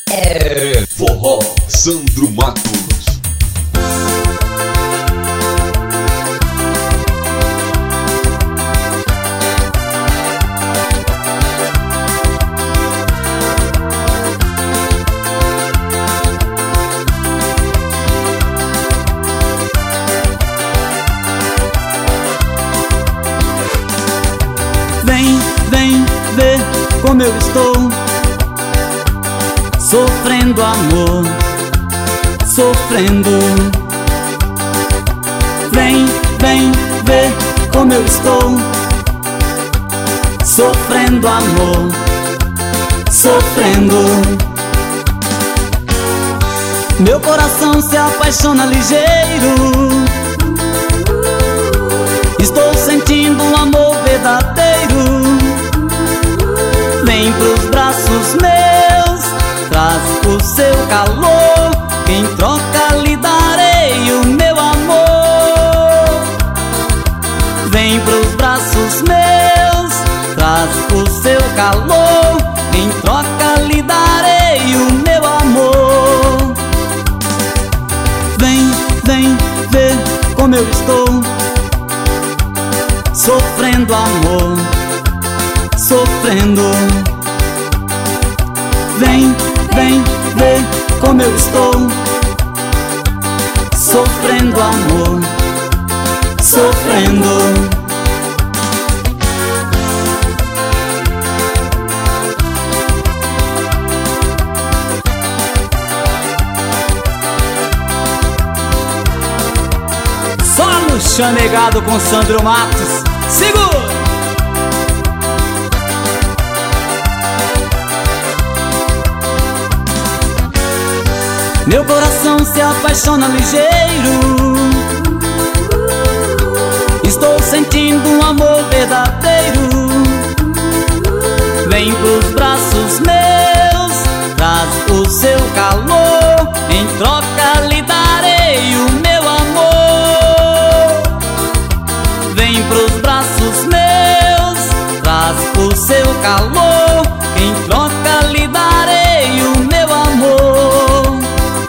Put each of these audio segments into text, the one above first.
É forró, Sandro Matos. Vem ver como eu estou sofrendo amor, sofrendo. Vem ver como eu estou sofrendo amor, sofrendo. Meu coração se apaixona ligeiro, estou sentindo um amor verdadeiro. Vem pros braços meus, traz o seu calor, em troca lhe darei o meu amor. Vem pros braços meus, traz o seu calor, em troca lhe darei o meu amor. Vem ver como eu estou sofrendo amor, sofrendo. Vem ver como eu estou sofrendo amor, sofrendo. Só no chamegado com Sandro Matos. Segura! Meu coração se apaixona ligeiro, estou sentindo um amor verdadeiro. Vem pros braços meus, traz o seu calor, em troca lhe darei o meu amor. Vem pros braços meus, traz o seu calor, em troca lhe darei o meu amor.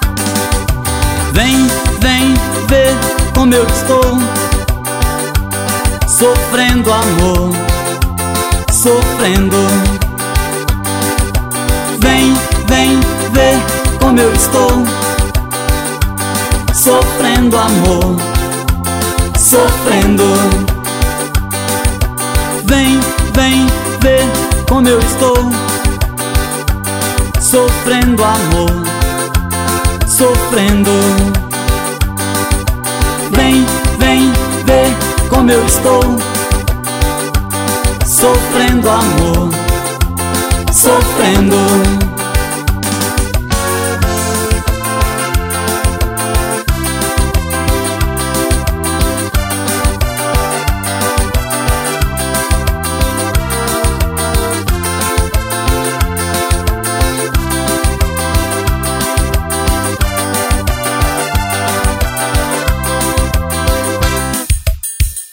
Vem ver como eu estou sofrendo amor, sofrendo. Vem ver como eu estou sofrendo amor, sofrendo. Vem ver como eu estou sofrendo amor, sofrendo. Vem ver como eu estou sofrendo amor, sofrendo.